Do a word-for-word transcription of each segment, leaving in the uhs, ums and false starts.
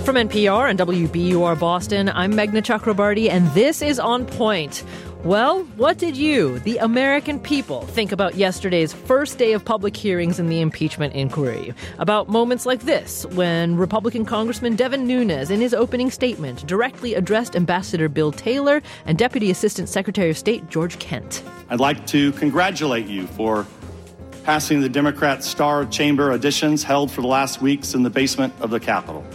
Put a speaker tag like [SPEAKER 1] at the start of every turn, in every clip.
[SPEAKER 1] From N P R and W B U R Boston, I'm Meghna Chakrabarty, and this is On Point. Well, what did you, the American people, think about yesterday's first day of public hearings in the impeachment inquiry? About moments like this, when Republican Congressman Devin Nunes, in his opening statement, directly addressed Ambassador Bill Taylor and Deputy Assistant Secretary of State George Kent.
[SPEAKER 2] I'd like to congratulate you for passing the Democrat Star Chamber auditions held for the last weeks in the basement of the Capitol.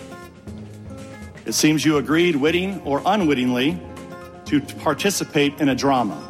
[SPEAKER 2] It seems you agreed, witting or unwittingly, to participate in a drama.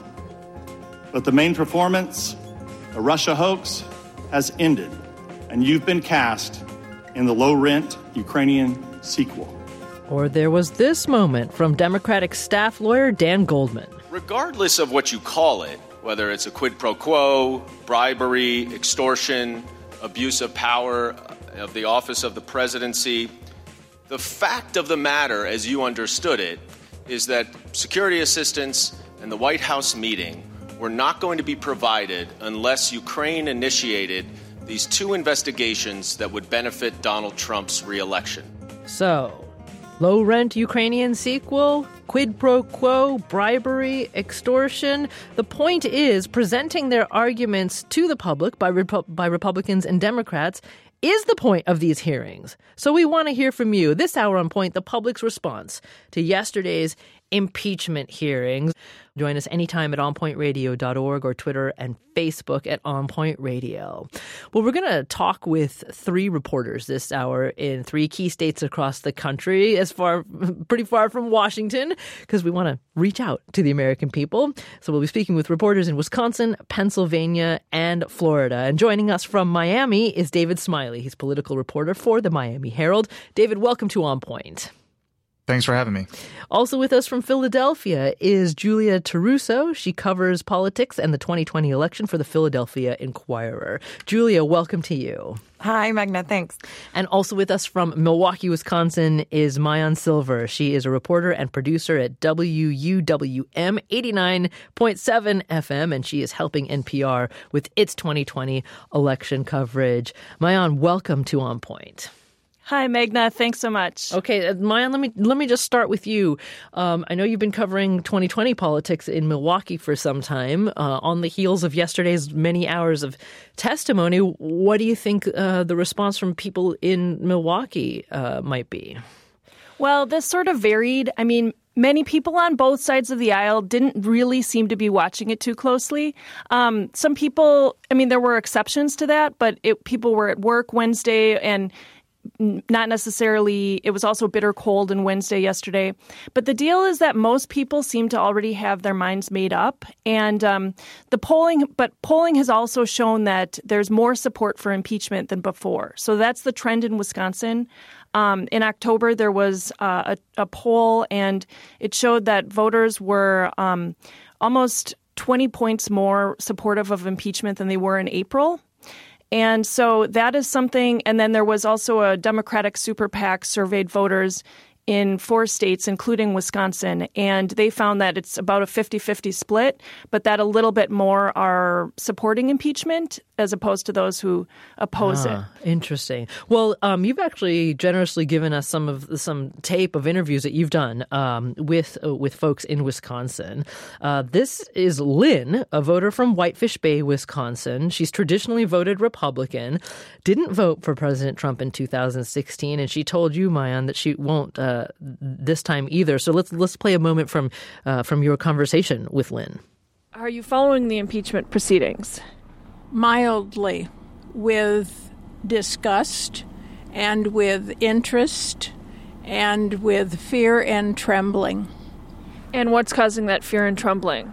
[SPEAKER 2] But the main performance, the Russia hoax, has ended, and you've been cast in the low-rent Ukrainian sequel.
[SPEAKER 1] Or there was this moment from Democratic staff lawyer Dan Goldman.
[SPEAKER 3] Regardless of what you call it, whether it's a quid pro quo, bribery, extortion, abuse of power of the office of the presidency, the fact of the matter, as you understood it, is that security assistance and the White House meeting were not going to be provided unless Ukraine initiated these two investigations that would benefit Donald Trump's reelection.
[SPEAKER 1] So, low-rent Ukrainian sequel, quid pro quo, bribery, extortion. The point is, presenting their arguments to the public by Repu- by Republicans and Democrats is the point of these hearings. So we want to hear from you. This hour on Point, the public's response to yesterday's impeachment hearings. Join us anytime at on point radio dot org or Twitter and Facebook at On Point Radio. Well, we're going to talk with three reporters this hour in three key states across the country, as far, pretty far from Washington, because we want to reach out to the American people. So we'll be speaking with reporters in Wisconsin, Pennsylvania, and Florida. And joining us from Miami is David Smiley. He's political reporter for the Miami Herald. David, welcome to On Point.
[SPEAKER 4] Thanks for having me.
[SPEAKER 1] Also with us from Philadelphia is Julia Taruso. She covers politics and the twenty twenty election for the Philadelphia Inquirer. Julia, welcome to you.
[SPEAKER 5] Hi, Meghna. Thanks.
[SPEAKER 1] And also with us from Milwaukee, Wisconsin is Maayan Silver. She is a reporter and producer at W U W M eighty-nine point seven F M, and she is helping N P R with its twenty twenty election coverage. Maayan, welcome to On Point.
[SPEAKER 6] Hi, Meghna. Thanks so much.
[SPEAKER 1] Okay, Maayan, let me let me just start with you. Um, I know you've been covering twenty twenty politics in Milwaukee for some time. Uh, on the heels of yesterday's many hours of testimony, what do you think uh, the response from people in Milwaukee uh, might be?
[SPEAKER 6] Well, this sort of varied. I mean, many people on both sides of the aisle didn't really seem to be watching it too closely. Um, some people, I mean, there were exceptions to that, but it, people were at work Wednesday and not necessarily, it was also bitter cold in Wednesday yesterday. But the deal is that most people seem to already have their minds made up. And um, the polling, but polling has also shown that there's more support for impeachment than before. So that's the trend in Wisconsin. Um, in October, there was uh, a, a poll, and it showed that voters were um, almost twenty points more supportive of impeachment than they were in April. And so that is something. And then there was also a Democratic super PAC surveyed voters in four states, including Wisconsin. And they found that it's about a fifty-fifty split, but that a little bit more are supporting impeachment as opposed to those who oppose
[SPEAKER 1] ah,
[SPEAKER 6] it.
[SPEAKER 1] Interesting. Well, um, you've actually generously given us some of some tape of interviews that you've done um, with uh, with folks in Wisconsin. Uh, this is Lynn, a voter from Whitefish Bay, Wisconsin. She's traditionally voted Republican, didn't vote for President Trump in two thousand sixteen, and she told you, Maayan, that she won't uh, this time either. So let's let's play a moment from uh, from your conversation with Lynn.
[SPEAKER 6] Are you following the impeachment proceedings?
[SPEAKER 7] Mildly, with disgust and with interest and with fear and trembling.
[SPEAKER 6] And what's causing that fear and trembling?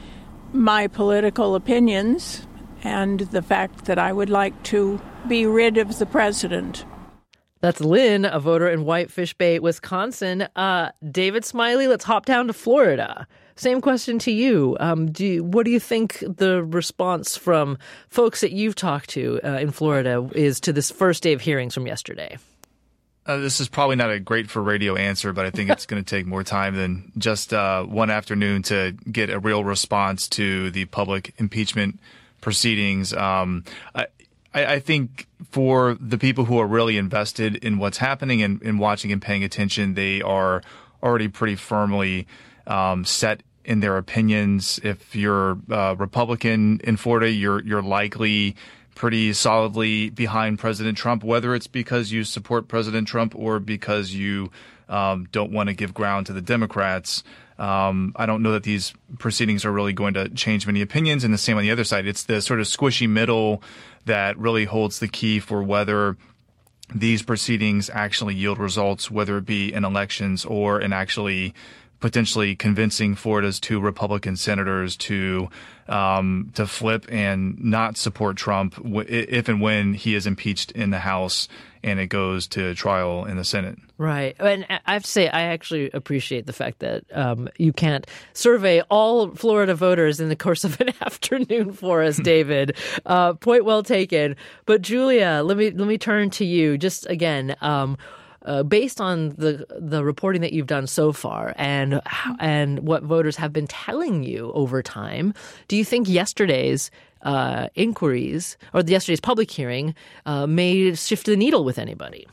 [SPEAKER 7] My political opinions and the fact that I would like to be rid of the president.
[SPEAKER 1] That's Lynn, a voter in Whitefish Bay, Wisconsin. Uh, David Smiley, let's hop down to Florida. Same question to you. Um, do you, what do you think the response from folks that you've talked to uh, in Florida is to this first day of hearings from yesterday?
[SPEAKER 4] Uh, this is probably not a great for radio answer, but I think it's going to take more time than just uh, one afternoon to get a real response to the public impeachment proceedings. Um, I, I, I think for the people who are really invested in what's happening and, and watching and paying attention, they are already pretty firmly um, set in their opinions. If you're a Republican in Florida, you're you're likely pretty solidly behind President Trump, whether it's because you support President Trump or because you um, don't want to give ground to the Democrats. Um, I don't know that these proceedings are really going to change many opinions. And the same on the other side. It's the sort of squishy middle that really holds the key for whether these proceedings actually yield results, whether it be in elections or in actually potentially convincing Florida's two Republican senators to um, to flip and not support Trump if and when he is impeached in the House and it goes to trial in the Senate.
[SPEAKER 1] Right. And I have to say, I actually appreciate the fact that um, you can't survey all Florida voters in the course of an afternoon for us, David. Uh, point well taken. But Julia, let me let me turn to you. Just again, um, uh, based on the the reporting that you've done so far and and what voters have been telling you over time, do you think yesterday's uh, inquiries or yesterday's public hearing uh, may shift the needle with anybody?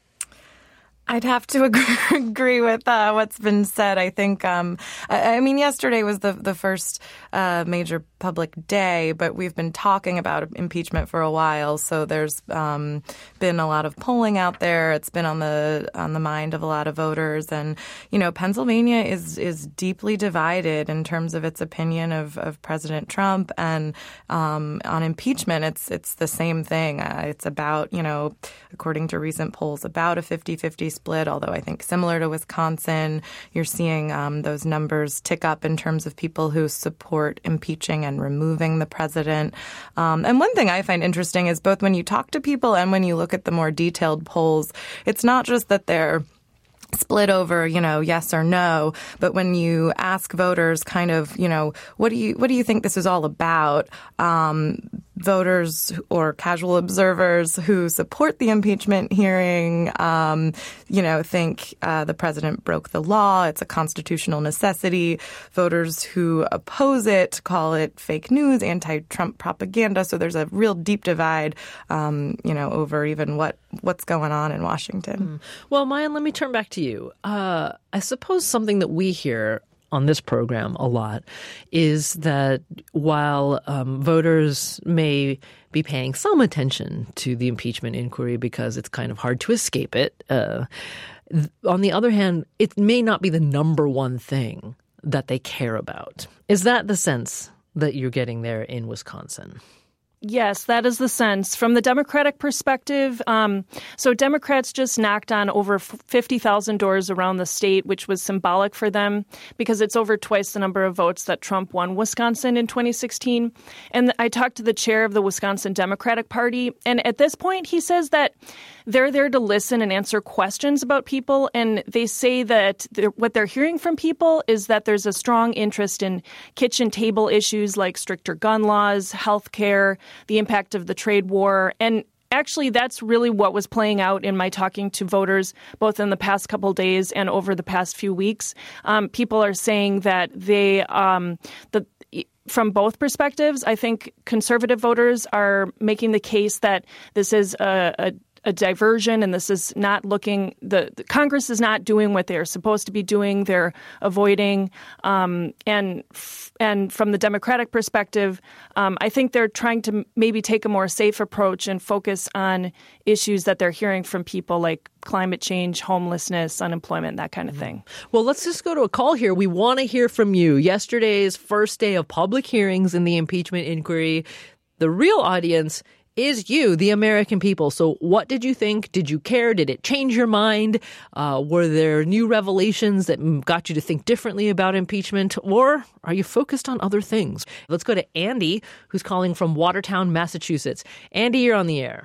[SPEAKER 5] I'd have to agree with uh, what's been said. I think, um, I, I mean, yesterday was the the first uh, major public day, but we've been talking about impeachment for a while. So there's um, been a lot of polling out there. It's been on the on the mind of a lot of voters, and you know, Pennsylvania is is deeply divided in terms of its opinion of, of President Trump, and um, on impeachment, it's it's the same thing. Uh, it's about, you know, according to recent polls, about a fifty-fifty split, although I think similar to Wisconsin, you're seeing um, those numbers tick up in terms of people who support impeaching and removing the president. Um, and one thing I find interesting is both when you talk to people and when you look at the more detailed polls, it's not just that they're split over, you know, yes or no. But when you ask voters kind of, you know, what do you what do you think this is all about? Um, voters or casual observers who support the impeachment hearing, um, you know, think uh, the president broke the law. It's a constitutional necessity. Voters who oppose it call it fake news, anti-Trump propaganda. So there's a real deep divide, um, you know, over even what what's going on in Washington.
[SPEAKER 1] Mm. Well, Maayan, let me turn back to you. Uh, I suppose something that we hear on this program a lot is that while um, voters may be paying some attention to the impeachment inquiry because it's kind of hard to escape it, uh, th- on the other hand, it may not be the number one thing that they care about. Is that the sense that you're getting there in Wisconsin?
[SPEAKER 6] Yes, that is the sense. From the Democratic perspective, um, so Democrats just knocked on over fifty thousand doors around the state, which was symbolic for them because it's over twice the number of votes that Trump won Wisconsin in twenty sixteen. And I talked to the chair of the Wisconsin Democratic Party, and at this point he says that they're there to listen and answer questions about people, and they say that they're, what they're hearing from people is that there's a strong interest in kitchen table issues like stricter gun laws, health care, the impact of the trade war. And actually, that's really what was playing out in my talking to voters, both in the past couple days and over the past few weeks. Um, people are saying that they, um, the, from both perspectives, I think conservative voters are making the case that this is a, a a diversion, and this is not looking, the, the Congress is not doing what they're supposed to be doing. They're avoiding. Um, and and from the Democratic perspective, um, I think they're trying to maybe take a more safe approach and focus on issues that they're hearing from people like climate change, homelessness, unemployment, that kind of thing.
[SPEAKER 1] Well, let's just go to a call here. We want to hear from you. Yesterday's first day of public hearings in the impeachment inquiry. The real audience is you, the American people. So what did you think? Did you care? Did it change your mind? Uh, were there new revelations that got you to think differently about impeachment? Or are you focused on other things? Let's go to Andy, who's calling from Watertown, Massachusetts. Andy, you're on the air.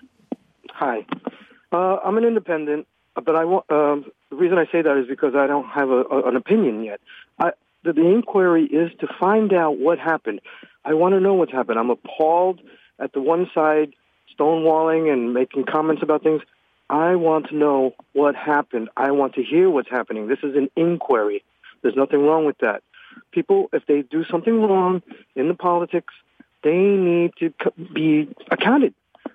[SPEAKER 8] Hi. Uh, I'm an independent, but I want, um, the reason I say that is because I don't have a, a, an opinion yet. I, the, the inquiry is to find out what happened. I want to know what's happened. I'm appalled at the one side stonewalling and making comments about things. I want to know what happened. I want to hear what's happening. This is an inquiry. There's nothing wrong with that. People, if they do something wrong in the politics, they need to be accounted.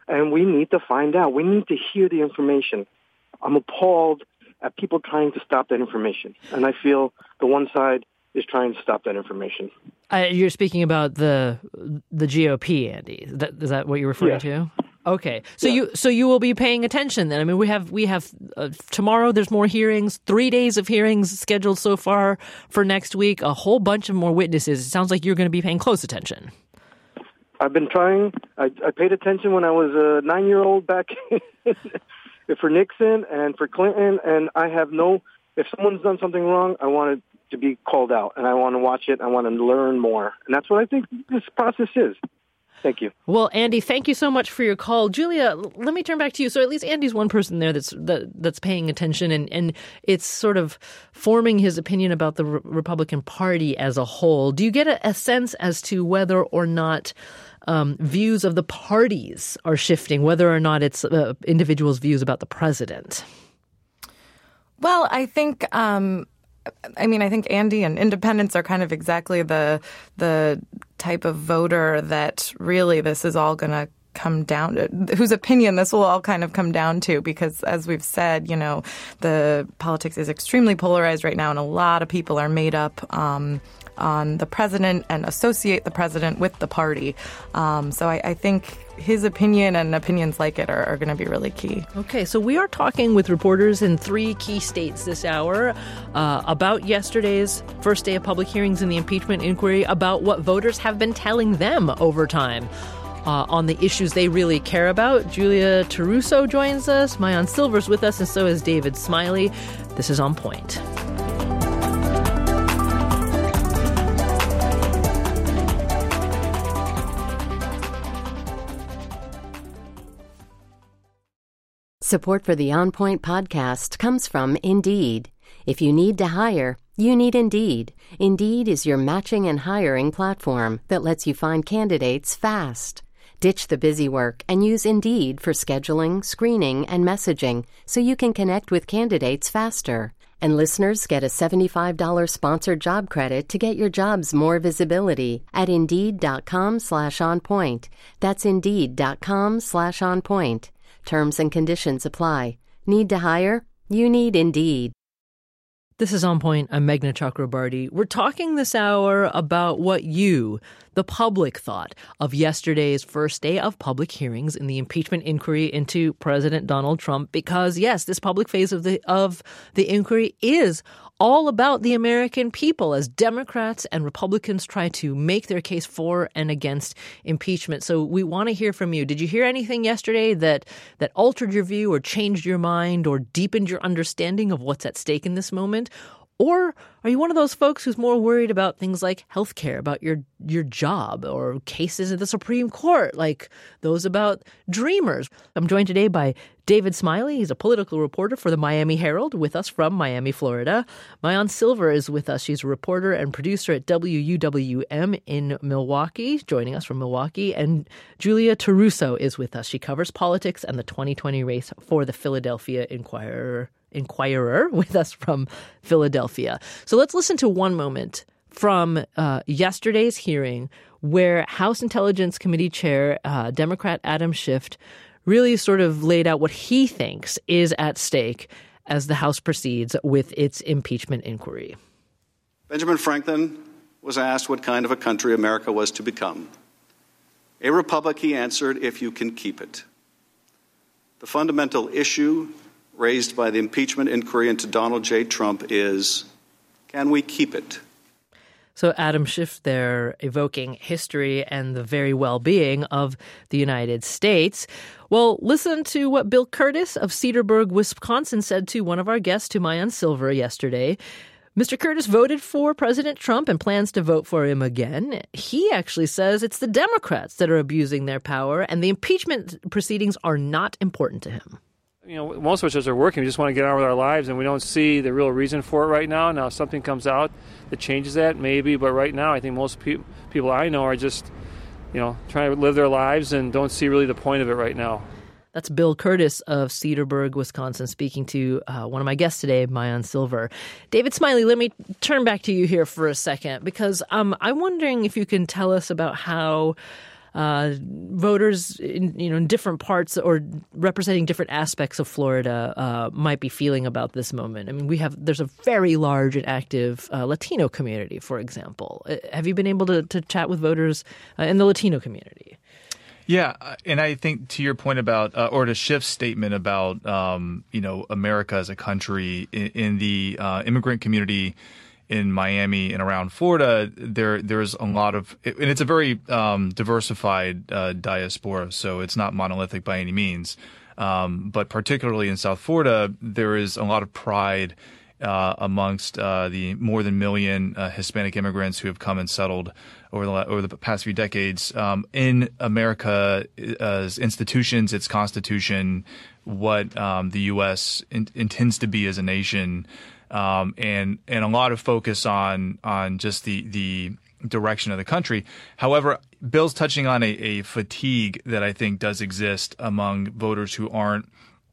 [SPEAKER 8] and we need to find out. We need to hear the information. I'm appalled at people trying to stop that information, and I feel the one side is trying to stop that information.
[SPEAKER 1] Uh, you're speaking about the the G O P, Andy. Is that, is that what you're referring
[SPEAKER 8] yes.
[SPEAKER 1] to? Okay, so
[SPEAKER 8] yeah.
[SPEAKER 1] you so you will be paying attention then. I mean, we have we have uh, tomorrow. There's more hearings. Three days of hearings scheduled so far for next week. A whole bunch of more witnesses. It sounds like you're going to be paying close attention.
[SPEAKER 8] I've been trying. I, I paid attention when I was a nine-year-old back for Nixon and for Clinton, and I have no. If someone's done something wrong, I want it to be called out, and I want to watch it. I want to learn more, and that's what I think this process is. Thank you.
[SPEAKER 1] Well, Andy, thank you so much for your call. Julia, let me turn back to you. So at least Andy's one person there that's that, that's paying attention, and, and it's sort of forming his opinion about the Re- Republican Party as a whole. Do you get a, a sense as to whether or not um, views of the parties are shifting, whether or not it's uh, individuals' views about the president?
[SPEAKER 5] Well, I think... Um I mean, I think Andy and independents are kind of exactly the the type of voter that really this is all going to come down to, whose opinion this will all kind of come down to, because as we've said, you know, the politics is extremely polarized right now, and a lot of people are made up um, on the president and associate the president with the party. Um, so I, I think his opinion and opinions like it are, are going to be really key.
[SPEAKER 1] Okay, so we are talking with reporters in three key states this hour uh, about yesterday's first day of public hearings in the impeachment inquiry, about what voters have been telling them over time uh, on the issues they really care about. Julia Taruso joins us, Maayan Silver's with us, and so is David Smiley. This is On Point.
[SPEAKER 9] Support for the On Point podcast comes from Indeed. If you need to hire, you need Indeed. Indeed is your matching and hiring platform that lets you find candidates fast. Ditch the busy work and use Indeed for scheduling, screening, and messaging so you can connect with candidates faster. And listeners get a seventy-five dollars sponsored job credit to get your jobs more visibility at Indeed.com slash onpoint. That's Indeed.com slash onpoint. Terms and conditions apply. Need to hire? You need Indeed.
[SPEAKER 1] This is On Point. I'm Meghna Chakrabarty. We're talking this hour about what you, the public, thought of yesterday's first day of public hearings in the impeachment inquiry into President Donald Trump, because, yes, this public phase of the of the inquiry is all about the American people as Democrats and Republicans try to make their case for and against impeachment. So we want to hear from you. Did you hear anything yesterday that that altered your view or changed your mind or deepened your understanding of what's at stake in this moment? Or are you one of those folks who's more worried about things like health care, about your your job, or cases at the Supreme Court, like those about Dreamers? I'm joined today by David Smiley. He's a political reporter for the Miami Herald, with us from Miami, Florida. Maayan Silver is with us. She's a reporter and producer at W U W M in Milwaukee, joining us from Milwaukee. And Julia Taruso is with us. She covers politics and the twenty twenty race for the Philadelphia Inquirer. Inquirer with us from Philadelphia. So let's listen to one moment from uh, yesterday's hearing where House Intelligence Committee Chair, uh, Democrat Adam Schiff, really sort of laid out what he thinks is at stake as the House proceeds with its impeachment inquiry.
[SPEAKER 10] Benjamin Franklin was asked what kind of a country America was to become. A republic, he answered, if you can keep it. The fundamental issue raised by the impeachment inquiry into Donald J. Trump is, can we keep it?
[SPEAKER 1] So Adam Schiff there evoking history and the very well-being of the United States. Well, listen to what Bill Curtis of Cedarburg, Wisconsin said to one of our guests, to Maayan Silver, yesterday. Mister Curtis voted for President Trump and plans to vote for him again. He actually says it's the Democrats that are abusing their power, and the impeachment proceedings are not important to him.
[SPEAKER 11] You know, most of us just are working. We just want to get on with our lives, and we don't see the real reason for it right now. Now, if something comes out that changes that, maybe. But right now, I think most pe- people I know are just, you know, trying to live their lives and don't see really the point of it right now.
[SPEAKER 1] That's Bill Curtis of Cedarburg, Wisconsin, speaking to uh, one of my guests today, Maayan Silver. David Smiley, let me turn back to you here for a second, because um, I'm wondering if you can tell us about how uh, voters in, you know, in different parts or representing different aspects of Florida uh, might be feeling about this moment. I mean, we have there's a very large and active uh, Latino community, for example. Uh, have you been able to, to chat with voters uh, in the Latino community?
[SPEAKER 4] Yeah, and I think to your point about, uh, or to Schiff's statement about, um, you know, America as a country, in, in the uh, immigrant community in Miami and around Florida, there there's a lot of, and it's a very um, diversified uh, diaspora, so it's not monolithic by any means. Um, but particularly in South Florida, there is a lot of pride uh, amongst uh, the more than a million uh, Hispanic immigrants who have come and settled over the over the past few decades um, in America's institutions, its constitution, what um, the U S in, intends to be as a nation, um, and and a lot of focus on on just the the direction of the country. However, Bill's touching on a, a fatigue that I think does exist among voters who aren't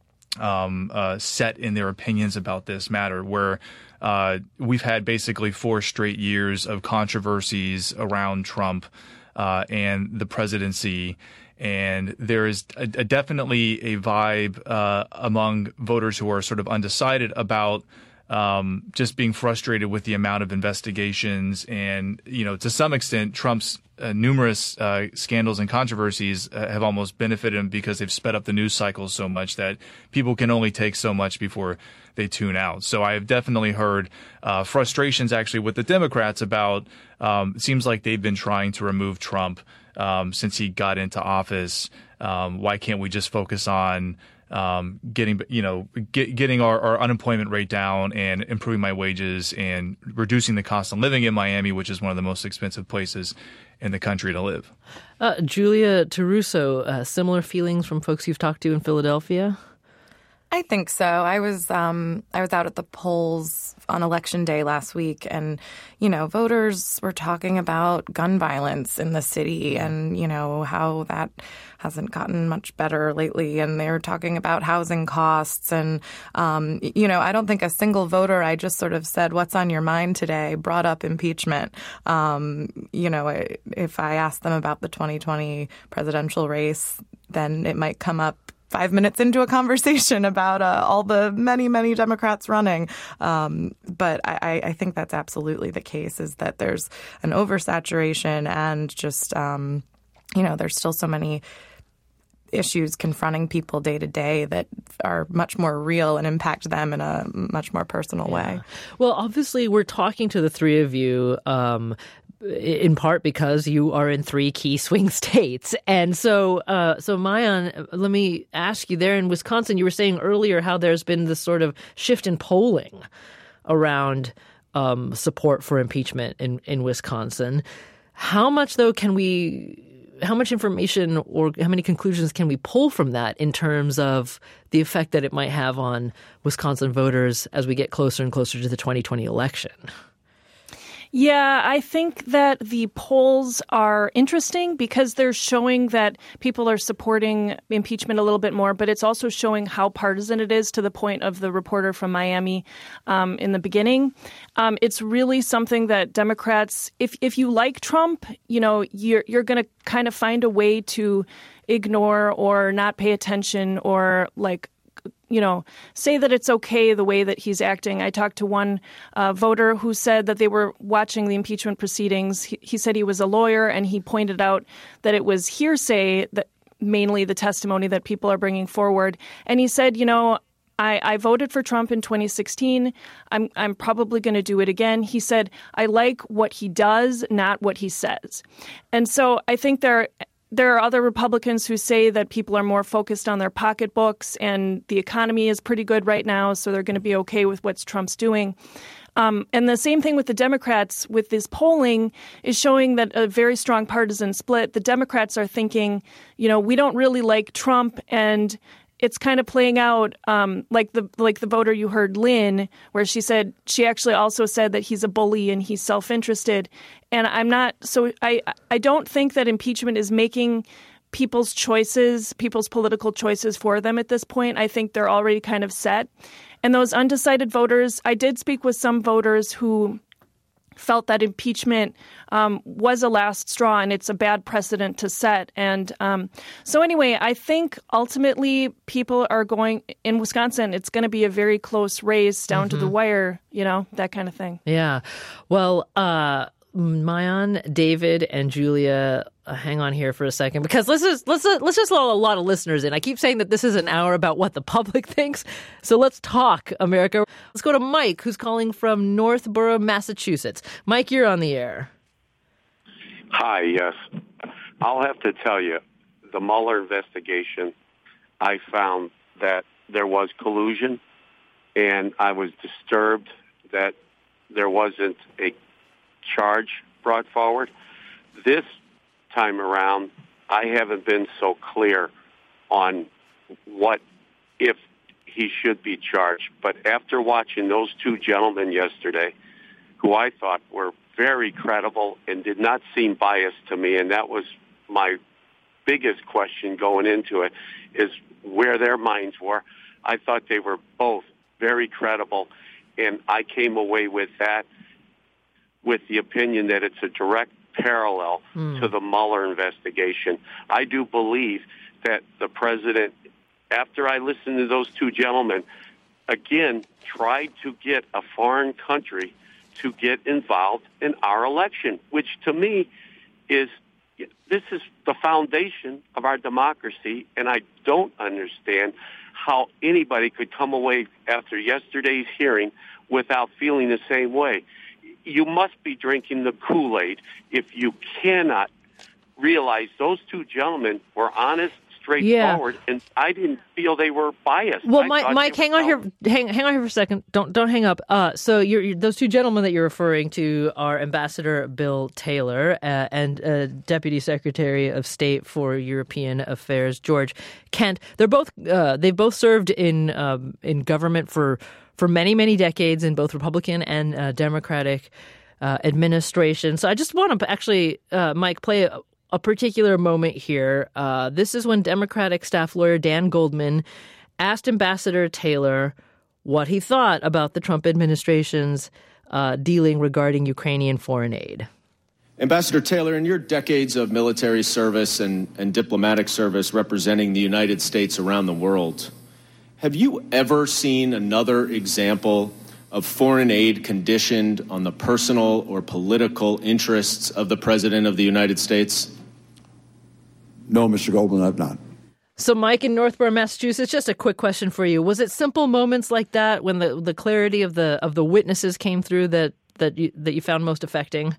[SPEAKER 4] um, uh, set in their opinions about this matter, where uh, we've had basically four straight years of controversies around Trump uh, and the presidency. And there is a, a definitely a vibe uh, among voters who are sort of undecided about um, just being frustrated with the amount of investigations and, you know, to some extent, Trump's uh, numerous uh, scandals and controversies uh, have almost benefited him because they've sped up the news cycles so much that people can only take so much before they tune out. So I have definitely heard uh, frustrations actually with the Democrats about um, it seems like they've been trying to remove Trump um, since he got into office. Um, why can't we just focus on Um, getting, you know, get, getting our, our unemployment rate down and improving my wages and reducing the cost of living in Miami, which is one of the most expensive places in the country to live.
[SPEAKER 1] Uh, Julia Taruso, uh, similar feelings from folks you've talked to in Philadelphia?
[SPEAKER 5] I think so. I was um, I was out at the polls on Election Day last week, and, you know, voters were talking about gun violence in the city and, you know, how that hasn't gotten much better lately. And they were talking about housing costs. And, um, you know, I don't think a single voter, I just sort of said, what's on your mind today, brought up impeachment. Um, you know, if I asked them about the twenty twenty presidential race, then it might come up five minutes into a conversation about uh, all the many, many Democrats running. Um, but I, I think that's absolutely the case, is that there's an oversaturation and just, um, you know, there's still so many issues confronting people day to day that are much more real and impact them in a much more personal yeah. way.
[SPEAKER 1] Well, obviously, we're talking to the three of you um, in part because you are in three key swing states. And so, uh, so Maayan, let me ask you, there in Wisconsin, you were saying earlier how there's been this sort of shift in polling around um, support for impeachment in, in Wisconsin. How much, though, can we... How much information or how many conclusions can we pull from that in terms of the effect that it might have on Wisconsin voters as we get closer and closer to the twenty twenty election?
[SPEAKER 6] Yeah, I think that the polls are interesting because they're showing that people are supporting impeachment a little bit more, but it's also showing how partisan it is, to the point of the reporter from Miami um, in the beginning. Um, it's really something that Democrats, if if you like Trump, you know, you're you're going to kind of find a way to ignore or not pay attention or like, you know, say that it's okay the way that he's acting. I talked to one uh, voter who said that they were watching the impeachment proceedings. He, he said he was a lawyer, and he pointed out that it was hearsay, that mainly the testimony that people are bringing forward. And he said, you know, I, I voted for Trump in twenty sixteen. I'm I'm probably going to do it again. He said, I like what he does, not what he says. And so I think there There are other Republicans who say that people are more focused on their pocketbooks and the economy is pretty good right now, so they're going to be okay with what Trump's doing. Um, and the same thing with the Democrats with this polling is showing that a very strong partisan split. The Democrats are thinking, you know, we don't really like Trump, and it's kind of playing out um, like the like the voter you heard, Lynn, where she said she actually also said that he's a bully and he's self-interested. And I'm not so I I don't think that impeachment is making people's choices, people's political choices for them at this point. I think they're already kind of set. And those undecided voters, I did speak with some voters who felt that impeachment um, was a last straw and it's a bad precedent to set. And um, so anyway, I think ultimately people are going in Wisconsin, it's going to be a very close race down mm-hmm. to the wire, you know, that kind of thing.
[SPEAKER 1] Yeah. Well, uh, Maayan, David, and Julia, uh, hang on here for a second, because let's just let's let's just let a lot of listeners in. I keep saying that this is an hour about what the public thinks, so let's talk, America. Let's go to Mike, who's calling from Northborough, Massachusetts. Mike, you're on the air.
[SPEAKER 12] Hi. Yes, I'll have to tell you, the Mueller investigation, I found that there was collusion, and I was disturbed that there wasn't a charge brought forward. This time around, I haven't been so clear on what if he should be charged. But after watching those two gentlemen yesterday, who I thought were very credible and did not seem biased to me, and that was my biggest question going into it, is where their minds were. I thought they were both very credible, and I came away with that with the opinion that it's a direct parallel mm. to the Mueller investigation. I do believe that the president, after I listened to those two gentlemen, again, tried to get a foreign country to get involved in our election, which to me is, this is the foundation of our democracy, and I don't understand how anybody could come away after yesterday's hearing without feeling the same way. You must be drinking the Kool-Aid if you cannot realize those two gentlemen were honest, straightforward, yeah. and I didn't feel they were biased.
[SPEAKER 1] Well, Mike, Mike hang on here, hang, hang on here for a second. Don't don't hang up. Uh, so you're, you're, those two gentlemen that you're referring to are Ambassador Bill Taylor uh, and uh, Deputy Secretary of State for European Affairs George Kent. They're both uh, they've both served in um, in government for. for many, many decades in both Republican and uh, Democratic uh, administration. So I just want to actually, uh, Mike, play a, a particular moment here. Uh, this is when Democratic staff lawyer Dan Goldman asked Ambassador Taylor what he thought about the Trump administration's uh, dealing regarding Ukrainian foreign aid.
[SPEAKER 13] Ambassador Taylor, in your decades of military service and, and diplomatic service representing the United States around the world, have you ever seen another example of foreign aid conditioned on the personal or political interests of the President of the United States?
[SPEAKER 14] No, Mister Goldman, I've not.
[SPEAKER 1] So, Mike, in Northborough, Massachusetts, just a quick question for you. Was it simple moments like that when the, the clarity of the of the witnesses came through that, that, you, that you found most affecting?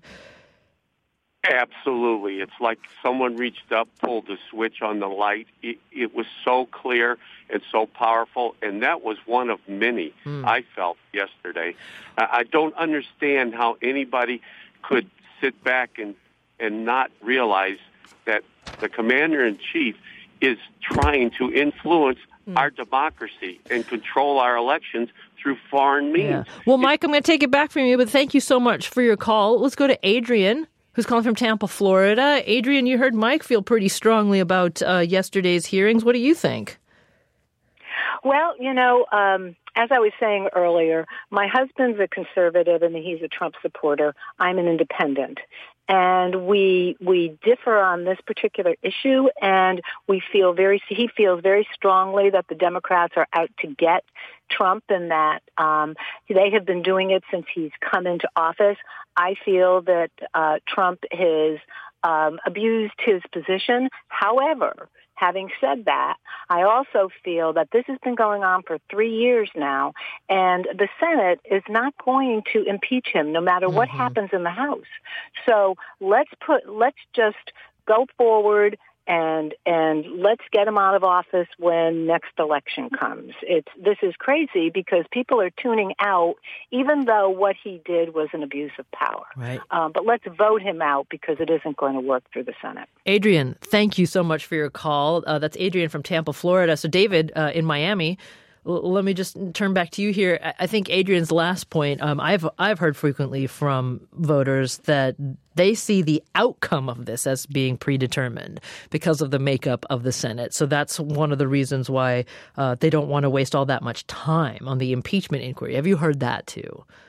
[SPEAKER 12] Absolutely. It's like someone reached up, pulled the switch on the light. It, it was so clear and so powerful, and that was one of many mm. I felt yesterday. I don't understand how anybody could sit back and, and not realize that the commander-in-chief is trying to influence mm. our democracy and control our elections through foreign means.
[SPEAKER 1] Yeah. Well, Mike, I'm going to take it back from you, but thank you so much for your call. Let's go to Adrian, who's calling from Tampa, Florida. Adrian, you heard Mike feel pretty strongly about uh, yesterday's hearings. What do you think?
[SPEAKER 15] Well, you know, um, as I was saying earlier, my husband's a conservative and he's a Trump supporter. I'm an independent. And we we differ on this particular issue, and we feel very he feels very strongly that the Democrats are out to get Trump, and that um, they have been doing it since he's come into office. I feel that uh, Trump has um, abused his position. However, having said that, I also feel that this has been going on for three years now, and the Senate is not going to impeach him no matter mm-hmm. what happens in the House. So let's put, let's just go forward and and let's get him out of office when next election comes. It's this is crazy because people are tuning out, even though what he did was an abuse of power.
[SPEAKER 1] Right.
[SPEAKER 15] Um, but let's vote him out because it isn't going to work through the Senate.
[SPEAKER 1] Adrian, thank you so much for your call. Uh, that's Adrian from Tampa, Florida. So David uh, in Miami. L- let me just turn back to you here. I, I think Adrian's last point. Um, I've I've heard frequently from voters that they see the outcome of this as being predetermined because of the makeup of the Senate. So that's one of the reasons why uh, they don't want to waste all that much time on the impeachment inquiry. Have you heard that too?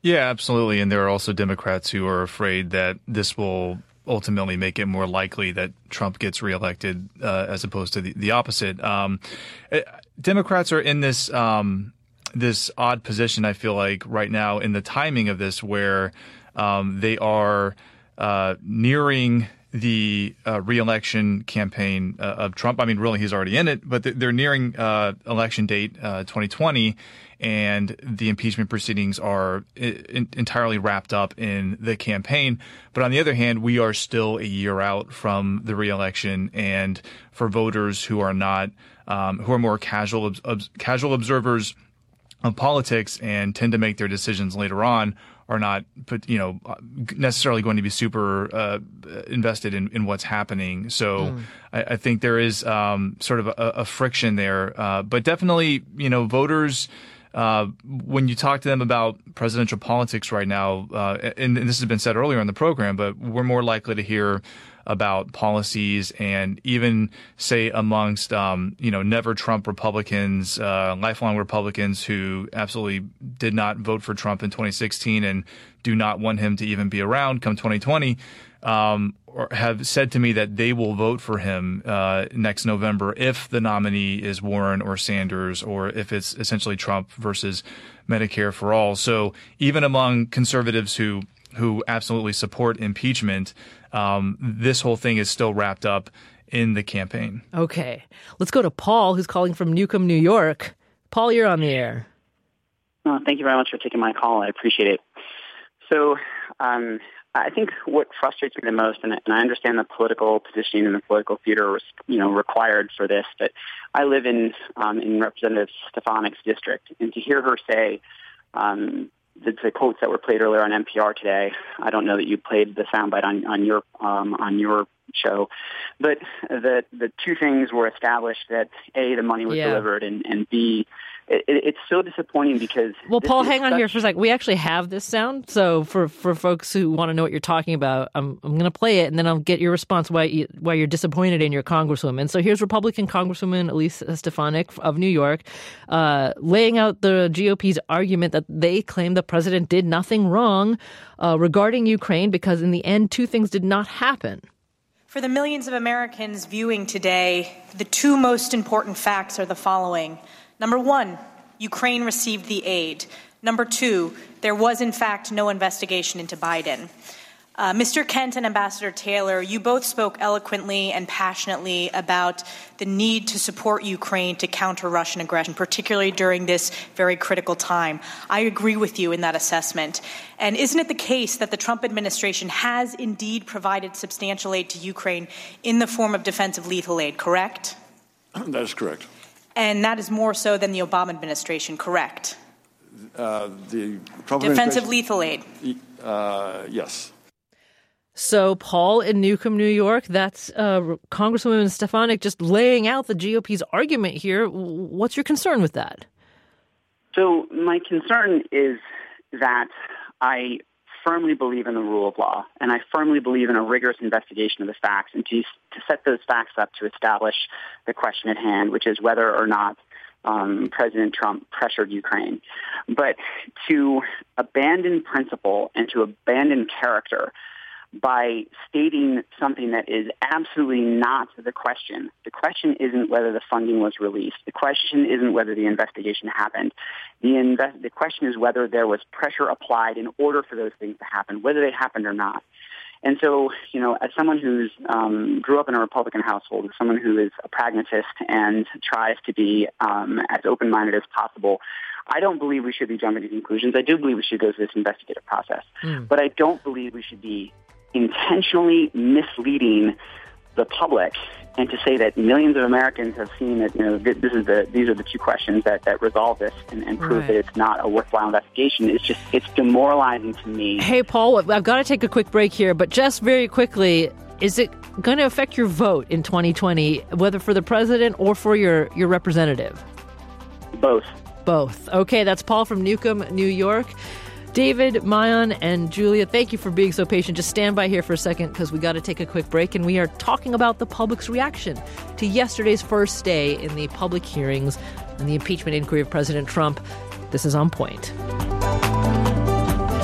[SPEAKER 4] Yeah, absolutely. And there are also Democrats who are afraid that this will ultimately make it more likely that Trump gets reelected uh, as opposed to the, the opposite. Um, Democrats are in this um, this odd position, I feel like, right now in the timing of this where um, they are uh, nearing the uh, reelection campaign uh, of Trump. I mean, really, he's already in it, but they're nearing uh, election date uh, twenty twenty, and the impeachment proceedings are in- entirely wrapped up in the campaign. But on the other hand, we are still a year out from the reelection, and for voters who are not, um, who are more casual, ob- casual observers of politics and tend to make their decisions later on, are not, you know, necessarily going to be super uh, invested in, in what's happening. So mm. I, I think there is um, sort of a, a friction there. Uh, but definitely, you know, voters, uh, when you talk to them about presidential politics right now, uh, and, and this has been said earlier in the program, but we're more likely to hear about policies, and even say amongst um, you know never Trump Republicans, uh, lifelong Republicans who absolutely did not vote for Trump in twenty sixteen and do not want him to even be around come twenty twenty, um, or have said to me that they will vote for him uh, next November if the nominee is Warren or Sanders, or if it's essentially Trump versus Medicare for all. So even among conservatives who who absolutely support impeachment, Um, this whole thing is still wrapped up in the campaign.
[SPEAKER 1] Okay. Let's go to Paul, who's calling from Newcomb, New York. Paul, you're on the air.
[SPEAKER 16] Oh, thank you very much for taking my call. I appreciate it. So um, I think what frustrates me the most, and, and I understand the political positioning and the political theater you know, required for this, but I live in, um, in Representative Stefanik's district, and to hear her say um, The, the quotes that were played earlier on N P R today. I don't know that you played the soundbite on, on your um, on your show, but the the two things were established that A, the money was yeah. delivered, and, and B, it, it, it's so disappointing because
[SPEAKER 1] well, Paul, hang on such... here for a sec. We actually have this sound, so for, for folks who want to know what you're talking about, I'm I'm going to play it, and then I'll get your response why you, why you're disappointed in your congresswoman. So here's Republican Congresswoman Elise Stefanik of New York, uh, laying out the G O P's argument that they claim the president did nothing wrong uh, regarding Ukraine because in the end, two things did not happen.
[SPEAKER 17] For the millions of Americans viewing today, the two most important facts are the following. Number one, Ukraine received the aid. Number two, there was, in fact, no investigation into Biden. Uh, Mister Kent and Ambassador Taylor, you both spoke eloquently and passionately about the need to support Ukraine to counter Russian aggression, particularly during this very critical time. I agree with you in that assessment. And isn't it the case that the Trump administration has indeed provided substantial aid to Ukraine in the form of defensive lethal aid, correct?
[SPEAKER 14] That is correct.
[SPEAKER 17] And that is more so than the Obama administration, correct?
[SPEAKER 14] Uh, the Trump
[SPEAKER 17] defensive lethal aid.
[SPEAKER 14] Uh, yes.
[SPEAKER 1] So, Paul, in Newcomb, New York, that's uh, Congresswoman Stefanik just laying out the G O P's argument here. What's your concern with that?
[SPEAKER 16] So my concern is that I firmly believe in the rule of law, and I firmly believe in a rigorous investigation of the facts, and to, to set those facts up to establish the question at hand, which is whether or not um, President Trump pressured Ukraine. But to abandon principle and to abandon character by stating something that is absolutely not the question. The question isn't whether the funding was released. The question isn't whether the investigation happened. The, invest- the question is whether there was pressure applied in order for those things to happen, whether they happened or not. And so, you know, as someone who's um, grew up in a Republican household, as someone who is a pragmatist and tries to be um, as open-minded as possible, I don't believe we should be jumping to conclusions. I do believe we should go through this investigative process. Mm. But I don't believe we should be intentionally misleading the public and to say that millions of Americans have seen that, you know, this is the these are the two questions that, that resolve this and, and prove right. that it's not a worthwhile investigation. It's just, it's demoralizing to me.
[SPEAKER 1] Hey, Paul, I've got to take a quick break here, but just very quickly, is it going to affect your vote in twenty twenty, whether for the president or for your, your representative?
[SPEAKER 16] Both.
[SPEAKER 1] Both. Okay, that's Paul from Newcomb, New York. David, Maayan, and Julia, thank you for being so patient. Just stand by here for a second because we got to take a quick break, and we are talking about the public's reaction to yesterday's first day in the public hearings on the impeachment inquiry of President Trump. This is On Point.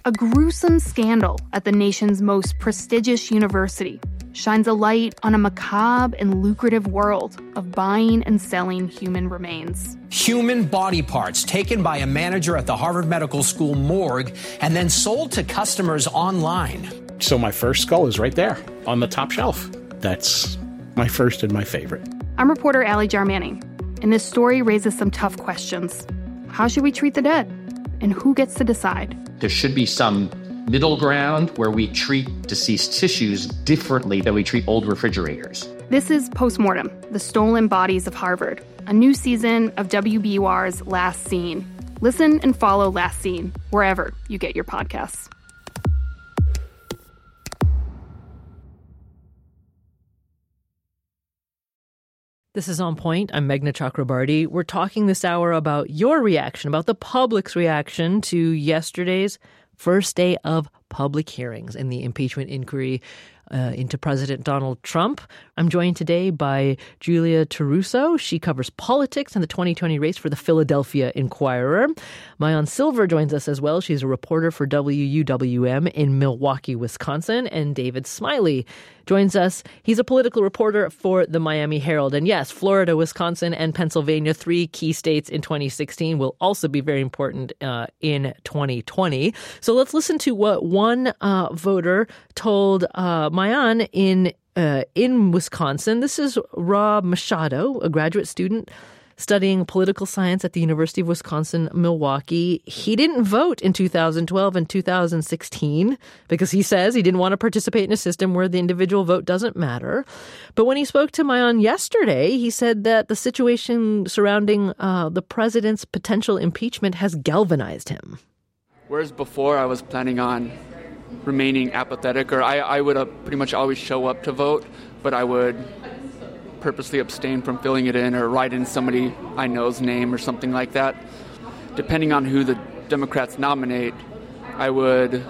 [SPEAKER 18] A gruesome scandal at the nation's most prestigious university shines a light on a macabre and lucrative world of buying and selling human remains.
[SPEAKER 19] Human body parts taken by a manager at the Harvard Medical School morgue and then sold to customers online.
[SPEAKER 20] So my first skull is right there on the top shelf. That's my first and my favorite.
[SPEAKER 18] I'm reporter Allie Jarmanning, and this story raises some tough questions. How should we treat the dead? And who gets to decide?
[SPEAKER 21] There should be some middle ground where we treat deceased tissues differently than we treat old refrigerators.
[SPEAKER 18] This is Postmortem, the Stolen Bodies of Harvard, a new season of W B U R's Last Scene. Listen and follow Last Scene wherever you get your podcasts.
[SPEAKER 1] This is On Point. I'm Meghna Chakrabarty. We're talking this hour about your reaction, about the public's reaction to yesterday's first day of public hearings in the impeachment inquiry uh, into President Donald Trump. I'm joined today by Julia Taruso. She covers politics and the twenty twenty race for the Philadelphia Inquirer. Maayan Silver joins us as well. She's a reporter for W U W M in Milwaukee, Wisconsin. And David Smiley joins us. He's a political reporter for the Miami Herald. And yes, Florida, Wisconsin, and Pennsylvania, three key states in twenty sixteen, will also be very important uh, in twenty twenty. So let's listen to what one uh, voter told uh, Maayan in uh, in Wisconsin. This is Rob Machado, a graduate student studying political science at the University of Wisconsin-Milwaukee. He didn't vote in two thousand twelve and two thousand sixteen because he says he didn't want to participate in a system where the individual vote doesn't matter. But when he spoke to Maayan yesterday, he said that the situation surrounding uh, the president's potential impeachment has galvanized him.
[SPEAKER 22] Whereas before I was planning on remaining apathetic, or I, I would uh, pretty much always show up to vote, but I would purposely abstain from filling it in or write in somebody I know's name or something like that. Depending on who the Democrats nominate, I would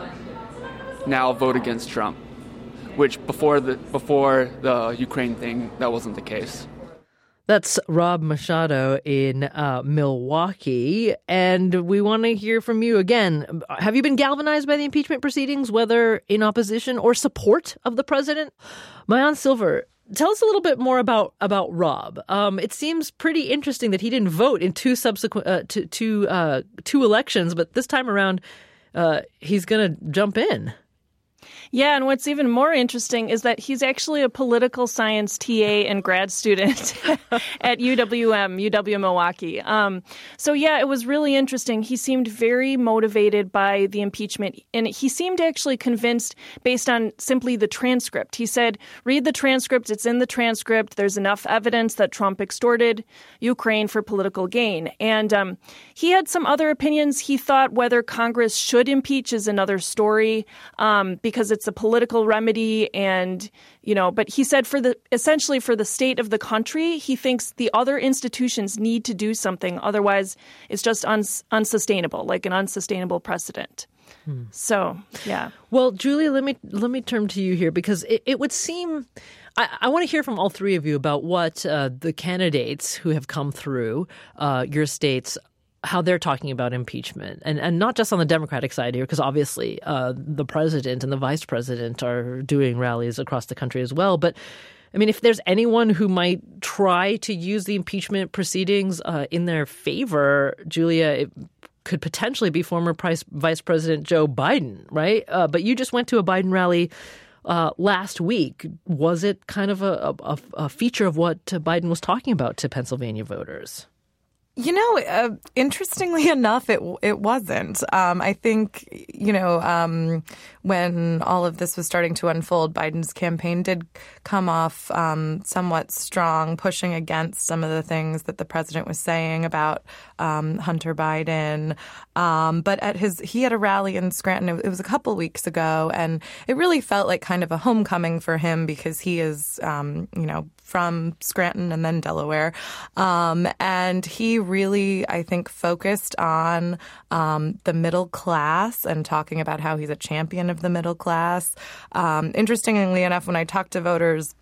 [SPEAKER 22] now vote against Trump, which before the before the Ukraine thing, that wasn't the case.
[SPEAKER 1] That's Rob Machado in uh, Milwaukee, and we want to hear from you again. Have you been galvanized by the impeachment proceedings, whether in opposition or support of the president? Maayan Silver, tell us a little bit more about about Rob. Um, it seems pretty interesting that he didn't vote in two subsequent uh, two two, uh, two elections, but this time around uh, he's going to jump in.
[SPEAKER 6] Yeah, and what's even more interesting is that he's actually a political science T A and grad student at U W M, U W Milwaukee. Um, so, yeah, it was really interesting. He seemed very motivated by the impeachment, and he seemed actually convinced based on simply the transcript. He said, read the transcript. It's in the transcript. There's enough evidence that Trump extorted Ukraine for political gain. And um, he had some other opinions. He thought whether Congress should impeach is another story um, because it's a political remedy, and you know, but he said for the essentially for the state of the country, he thinks the other institutions need to do something. Otherwise, it's just uns- unsustainable, like an unsustainable precedent. Hmm. So, yeah.
[SPEAKER 1] Well, Julia, let me let me turn to you here because it, it would seem I, I want to hear from all three of you about what uh, the candidates who have come through uh, your states, how they're talking about impeachment, and and not just on the Democratic side here, because obviously uh, the president and the vice president are doing rallies across the country as well. But I mean, if there's anyone who might try to use the impeachment proceedings uh, in their favor, Julia, it could potentially be former Vice Vice President Joe Biden, right? Uh, but you just went to a Biden rally uh, last week. Was it kind of a, a, a feature of what Biden was talking about to Pennsylvania voters?
[SPEAKER 5] You know, uh, interestingly enough, it it wasn't. Um, I think, you know, um, when all of this was starting to unfold, Biden's campaign did come off um, somewhat strong, pushing against some of the things that the president was saying about um, Hunter Biden. Um, but at his, he had a rally in Scranton. It was a couple weeks ago, and it really felt like kind of a homecoming for him because he is, um, you know, from Scranton and then Delaware. Um, and he really, I think, focused on um, the middle class and talking about how he's a champion of the middle class. Um, interestingly enough, when I talked to voters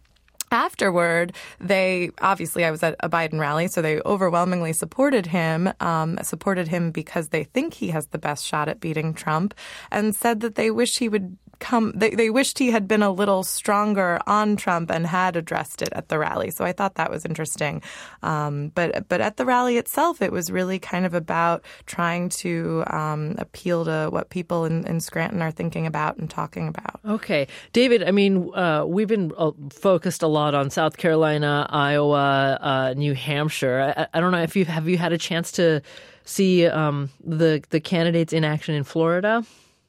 [SPEAKER 5] afterward, they obviously, I was at a Biden rally, so they overwhelmingly supported him, um, supported him because they think he has the best shot at beating Trump, and said that they wish he would come. They, they wished he had been a little stronger on Trump and had addressed it at the rally. So I thought that was interesting. Um, but but at the rally itself, it was really kind of about trying to um, appeal to what people in, in Scranton are thinking about and talking about.
[SPEAKER 1] Okay, David. I mean, uh, we've been uh, focused a lot on South Carolina, Iowa, uh, New Hampshire. I, I don't know if you have you had a chance to see um, the the candidates in action in Florida.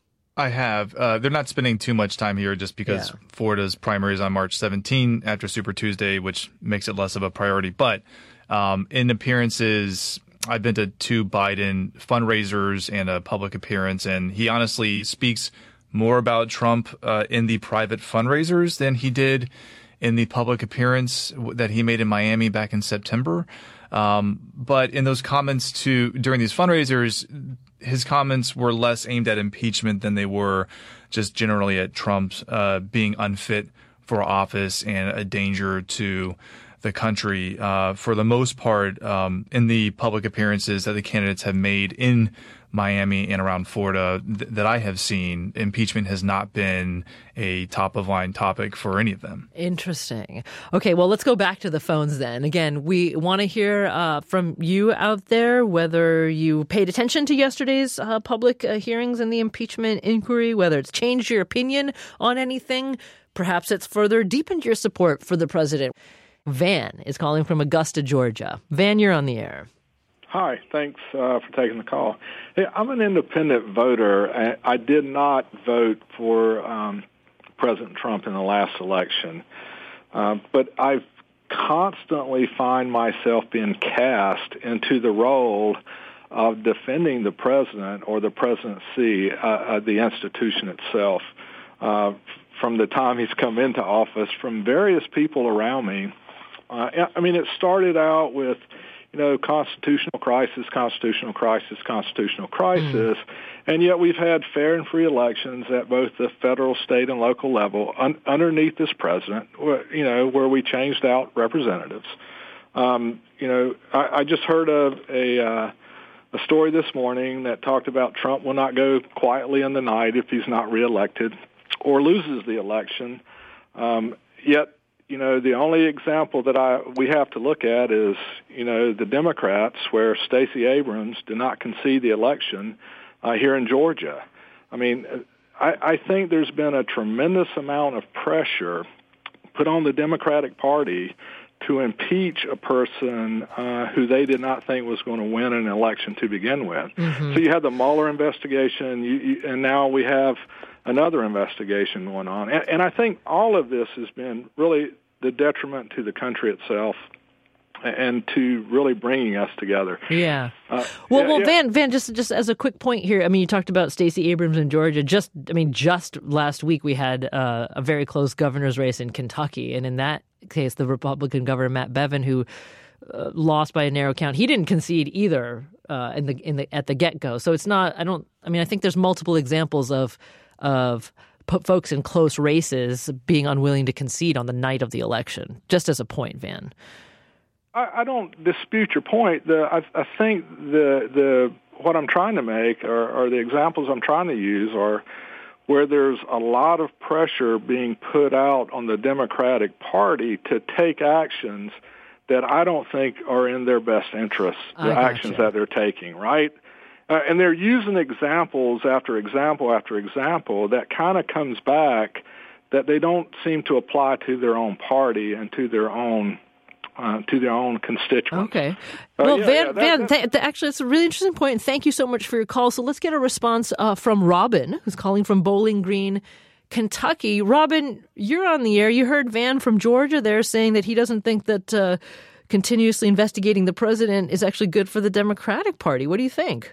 [SPEAKER 4] I have. Uh, they're not spending too much time here just because yeah. Florida's primary is on March seventeenth after Super Tuesday, which makes it less of a priority. But um, in appearances, I've been to two Biden fundraisers and a public appearance, and he honestly speaks more about Trump uh, in the private fundraisers than he did in the public appearance that he made in Miami back in September. Um, but in those comments to during these fundraisers, his comments were less aimed at impeachment than they were just generally at Trump's uh, being unfit for office and a danger to the country. Uh, for the most part, um, in the public appearances that the candidates have made in Miami and around Florida th- that I have seen, impeachment has not been a top-of-line topic for any of them.
[SPEAKER 1] Interesting. Okay, well, let's go back to the phones then. Again, we want to hear uh, from you out there whether you paid attention to yesterday's uh, public uh, hearings and the impeachment inquiry, whether it's changed your opinion on anything. Perhaps it's further deepened your support for the president. Van is calling from Augusta, Georgia. Van, you're on the air.
[SPEAKER 2] Hi, thanks uh, for taking the call. Hey, I'm an independent voter. I, I did not vote for um, President Trump in the last election, uh, but I constantly find myself being cast into the role of defending the president or the presidency, uh, uh, the institution itself, uh, from the time he's come into office, from various people around me. Uh, I mean, it started out with, you know, constitutional crisis, constitutional crisis, constitutional crisis, mm. and yet we've had fair and free elections at both the federal, state, and local level un- underneath this president, you know, where we changed out representatives. Um, you know, I, I just heard of a, uh, a story this morning that talked about Trump will not go quietly in the night if he's not reelected or loses the election. Um, yet, you know, the only example that I we have to look at is, you know, the Democrats, where Stacey Abrams did not concede the election uh, here in Georgia. I mean, I, I think there's been a tremendous amount of pressure put on the Democratic Party to impeach a person uh, who they did not think was going to win an election to begin with. Mm-hmm. So you had the Mueller investigation, you, you, and now we have another investigation going on. And, and I think all of this has been really the detriment to the country itself and to really bringing us together.
[SPEAKER 1] Yeah.
[SPEAKER 2] Uh,
[SPEAKER 1] well,
[SPEAKER 2] yeah,
[SPEAKER 1] well,
[SPEAKER 2] yeah.
[SPEAKER 1] Van, Van, just just as a quick point here, I mean, you talked about Stacey Abrams in Georgia. Just, I mean, just last week we had uh, a very close governor's race in Kentucky, and in that case, the Republican governor Matt Bevin, who uh, lost by a narrow count, he didn't concede either uh, in the in the at the get go. So it's not. I don't. I mean, I think there's multiple examples of of. Put folks in close races being unwilling to concede on the night of the election, just as a point, Van.
[SPEAKER 2] I, I don't dispute your point. The, I, I think the the what I'm trying to make, or, or the examples I'm trying to use, are where there's a lot of pressure being put out on the Democratic Party to take actions that I don't think are in their best interests, the actions that they're taking, right? Uh, and they're using examples after example after example that kind of comes back that they don't seem to apply to their own party and to their own uh, to their own constituents.
[SPEAKER 1] Okay.
[SPEAKER 2] Uh,
[SPEAKER 1] Well,
[SPEAKER 2] yeah,
[SPEAKER 1] Van,
[SPEAKER 2] yeah, that,
[SPEAKER 1] Van
[SPEAKER 2] that,
[SPEAKER 1] th- th- actually, it's a really interesting point, and thank you so much for your call. So let's get a response uh, from Robin, who's calling from Bowling Green, Kentucky. Robin, you're on the air. You heard Van from Georgia there saying that he doesn't think that uh, continuously investigating the president is actually good for the Democratic Party. What do you think?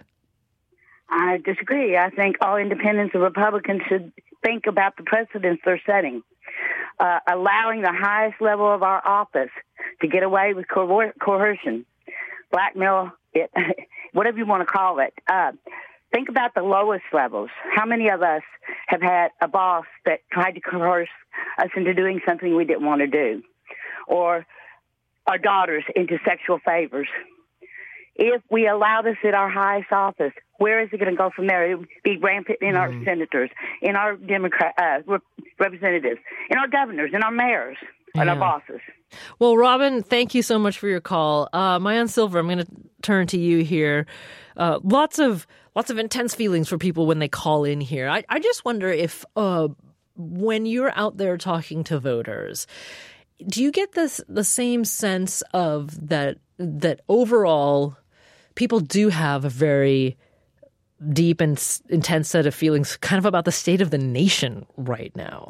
[SPEAKER 3] I disagree. I think all independents and Republicans should think about the precedents they're setting. Uh, allowing the highest level of our office to get away with coer- coercion, blackmail, it, whatever you want to call it. Uh, think about the lowest levels. How many of us have had a boss that tried to coerce us into doing something we didn't want to do? or our daughters into sexual favors. If we allow this at our highest office, where is it going to go from there? It would be rampant in mm. our senators, in our Democrat uh, representatives, in our governors, in our mayors, yeah. and our bosses.
[SPEAKER 1] Well, Robin, thank you so much for your call. Uh, Maayan Silver, I'm going to turn to you here. Uh, lots of lots of intense feelings for people when they call in here. I, I just wonder if uh, when you're out there talking to voters, do you get this the same sense of that that overall people do have a very deep and intense set of feelings kind of about the state of the nation right now?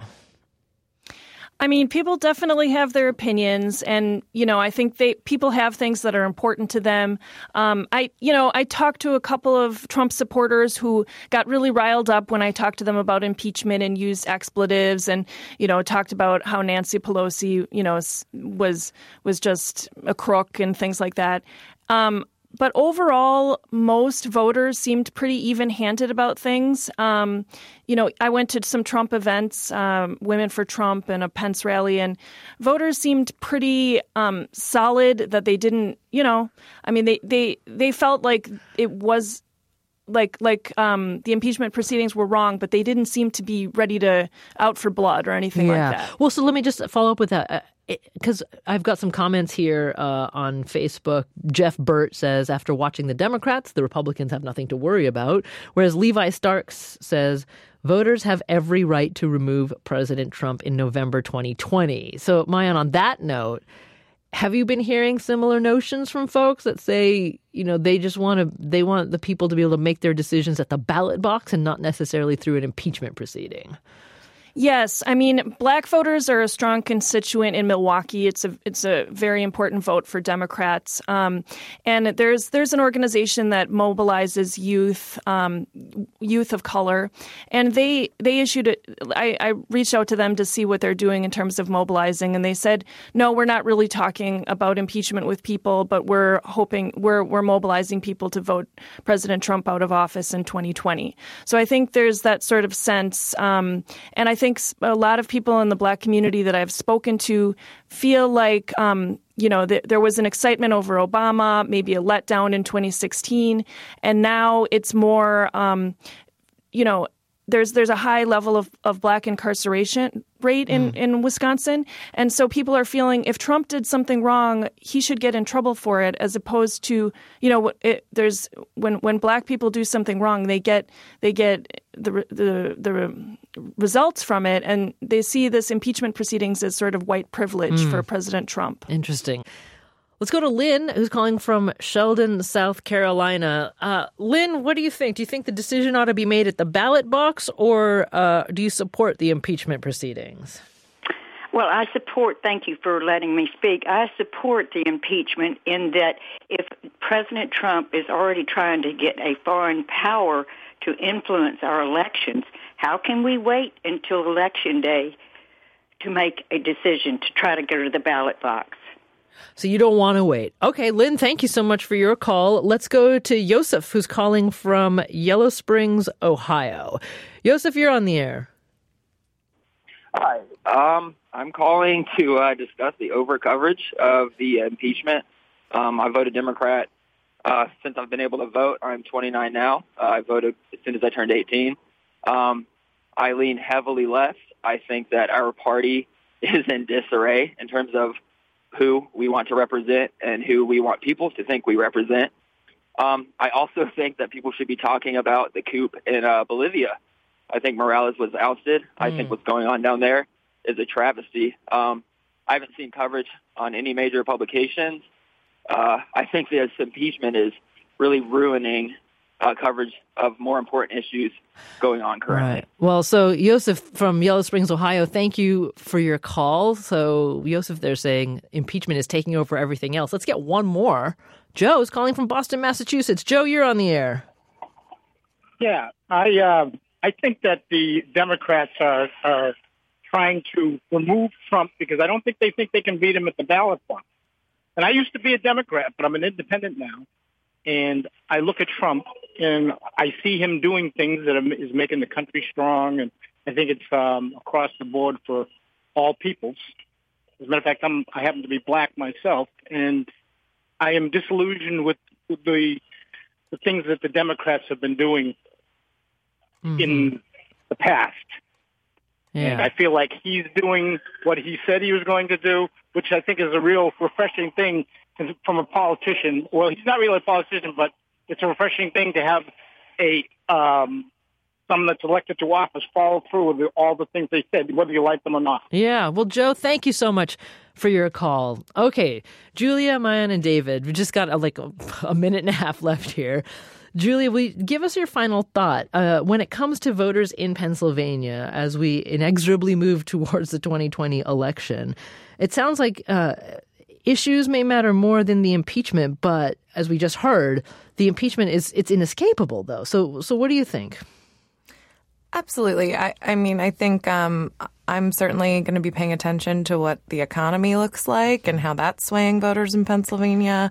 [SPEAKER 6] I mean, people definitely have their opinions, and, you know, I think they people have things that are important to them. Um, I, you know, I talked to a couple of Trump supporters who got really riled up when I talked to them about impeachment and used expletives and, you know, talked about how Nancy Pelosi, you know, was was just a crook and things like that. Um, But overall, most voters seemed pretty even-handed about things. Um, you know, I went to some Trump events, um, Women for Trump and a Pence rally, and voters seemed pretty um, solid that they didn't, you know, I mean, they, they, they felt like it was like like um, the impeachment proceedings were wrong, but they didn't seem to be ready to out for blood or anything
[SPEAKER 1] yeah.
[SPEAKER 6] like that.
[SPEAKER 1] Well, so let me just follow up with that. Because I've got some comments here uh, on Facebook. Jeff Burt says, after watching the Democrats, the Republicans have nothing to worry about. Whereas Levi Starks says, voters have every right to remove President Trump in November twenty twenty. So, Maayan, on that note, have you been hearing similar notions from folks that say, you know, they just want to, they want the people to be able to make their decisions at the ballot box and not necessarily through an impeachment proceeding?
[SPEAKER 6] Yes, I mean, black voters are a strong constituent in Milwaukee. It's a it's a very important vote for Democrats. Um, and there's there's an organization that mobilizes youth, um, youth of color, and they they issued it. I, I reached out to them to see what they're doing in terms of mobilizing, and they said, no, we're not really talking about impeachment with people, but we're hoping we're we're mobilizing people to vote President Trump out of office in twenty twenty. So I think there's that sort of sense, um, and I think. I think a lot of people in the black community that I've spoken to feel like, um, you know, th- there was an excitement over Obama, maybe a letdown in twenty sixteen, and now it's more, um, you know, there's there's a high level of, of black incarceration rate in, mm. in Wisconsin. And so people are feeling if Trump did something wrong, he should get in trouble for it, as opposed to, you know, it, there's when when black people do something wrong, they get they get the the the results from it. And they see this impeachment proceedings as sort of white privilege mm. for President Trump.
[SPEAKER 1] Interesting. Let's go to Lynn, who's calling from Sheldon, South Carolina. Uh, Lynn, what do you think? Do you think the decision ought to be made at the ballot box, or uh, do you support the impeachment proceedings?
[SPEAKER 7] Well, I support, thank you for letting me speak, I support the impeachment in that if President Trump is already trying to get a foreign power to influence our elections, how can we wait until Election Day to make a decision to try to go to the ballot box?
[SPEAKER 1] So you don't want to wait. Okay, Lynn, thank you so much for your call. Let's go to Yosef, who's calling from Yellow Springs, Ohio. Yosef, you're on the air.
[SPEAKER 8] Hi. Um, I'm calling to uh, discuss the over-coverage of the impeachment. Um, I voted Democrat uh, since I've been able to vote. I'm twenty-nine now. Uh, I voted as soon as I turned eighteen. Um, I lean heavily left. I think that our party is in disarray in terms of who we want to represent and who we want people to think we represent. Um, I also think that people should be talking about the coup in uh, Bolivia. I think Morales was ousted. Mm. I think what's going on down there is a travesty. Um, I haven't seen coverage on any major publications. Uh, I think this impeachment is really ruining uh, coverage of more important issues going on currently.
[SPEAKER 1] Right. Well, so Yosef from Yellow Springs, Ohio, thank you for your call. So Yosef, they're saying impeachment is taking over everything else. Let's get one more. Joe is calling from Boston, Massachusetts. Joe, you're on the air.
[SPEAKER 23] Yeah, I uh, I think that the Democrats are, are trying to remove Trump because I don't think they think they can beat him at the ballot box. And I used to be a Democrat, but I'm an independent now. And I look at Trump, and I see him doing things that is making the country strong, and I think it's um, across the board for all peoples. As a matter of fact, I'm, I happen to be black myself, and I am disillusioned with the the things that the Democrats have been doing mm-hmm. in the past.
[SPEAKER 1] Yeah.
[SPEAKER 23] And I feel like he's doing what he said he was going to do, which I think is a real refreshing thing from a politician. Well, he's not really a politician, but it's a refreshing thing to have a um, someone that's elected to office follow through with all the things they said, whether you like them or not.
[SPEAKER 1] Yeah. Well, Joe, thank you so much for your call. Okay, Julia, Maayan, and David, we just got a, like a, a minute and a half left here. Julia, will you give us your final thought uh, when it comes to voters in Pennsylvania as we inexorably move towards the twenty twenty election? It sounds like uh, issues may matter more than the impeachment, but as we just heard, the impeachment is it's inescapable, though. So, so what do you think?
[SPEAKER 5] Absolutely. I, I mean, I think um, I'm certainly going to be paying attention to what the economy looks like and how that's swaying voters in Pennsylvania.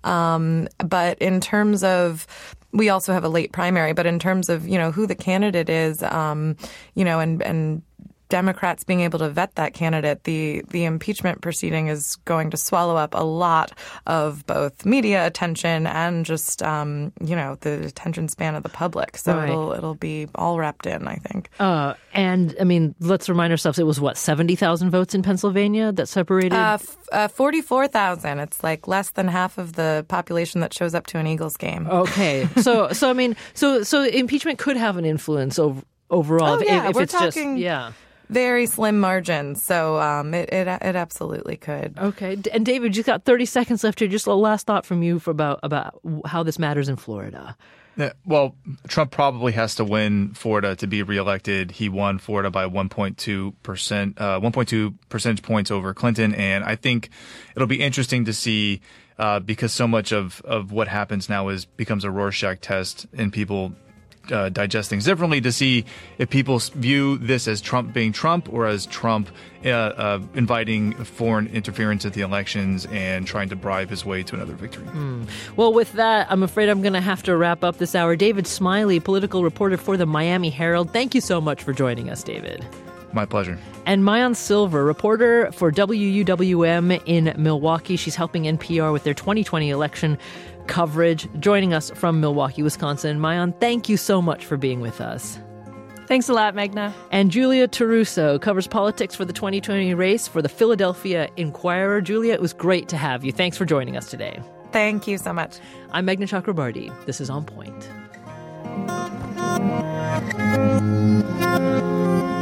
[SPEAKER 5] Um, but in terms of, we also have a late primary, but in terms of, you know, who the candidate is, um, you know, and, and Democrats being able to vet that candidate, the the impeachment proceeding is going to swallow up a lot of both media attention and just um, you know the attention span of the public. So
[SPEAKER 1] right.
[SPEAKER 5] it'll it'll be all wrapped in, I think.
[SPEAKER 1] Uh, and I mean, let's remind ourselves, it was what seventy thousand votes in Pennsylvania that separated.
[SPEAKER 5] Uh, f- uh, forty-four thousand. It's like less than half of the population that shows up to an Eagles game.
[SPEAKER 1] Okay, so so I mean, so so impeachment could have an influence over overall.
[SPEAKER 5] Oh
[SPEAKER 1] if,
[SPEAKER 5] yeah,
[SPEAKER 1] if
[SPEAKER 5] we're
[SPEAKER 1] it's
[SPEAKER 5] talking.
[SPEAKER 1] Just, yeah.
[SPEAKER 5] Very slim margins, so um, it, it it absolutely could.
[SPEAKER 1] Okay, and David, you got thirty seconds left here. Just a last thought from you for about about how this matters in Florida.
[SPEAKER 4] Yeah, well, Trump probably has to win Florida to be reelected. He won Florida by one point two percent, uh, one point two percentage points over Clinton, and I think it'll be interesting to see uh, because so much of of what happens now is becomes a Rorschach test, and people Uh, digest things differently to see if people view this as Trump being Trump or as Trump uh, uh, inviting foreign interference at the elections and trying to bribe his way to another victory.
[SPEAKER 1] Mm. Well, with that, I'm afraid I'm going to have to wrap up this hour. David Smiley, political reporter for the Miami Herald. Thank you so much for joining us, David.
[SPEAKER 4] My pleasure.
[SPEAKER 1] And Maayan Silver, reporter for W U W M in Milwaukee. She's helping N P R with their twenty twenty election coverage, joining us from Milwaukee, Wisconsin. Maayan, thank you so much for being with us.
[SPEAKER 6] Thanks a lot, Meghna.
[SPEAKER 1] And Julia Taruso covers politics for the twenty twenty race for the Philadelphia Inquirer. Julia, it was great to have you. Thanks for joining us today.
[SPEAKER 5] Thank you so much.
[SPEAKER 1] I'm Meghna Chakrabarti. This is On Point.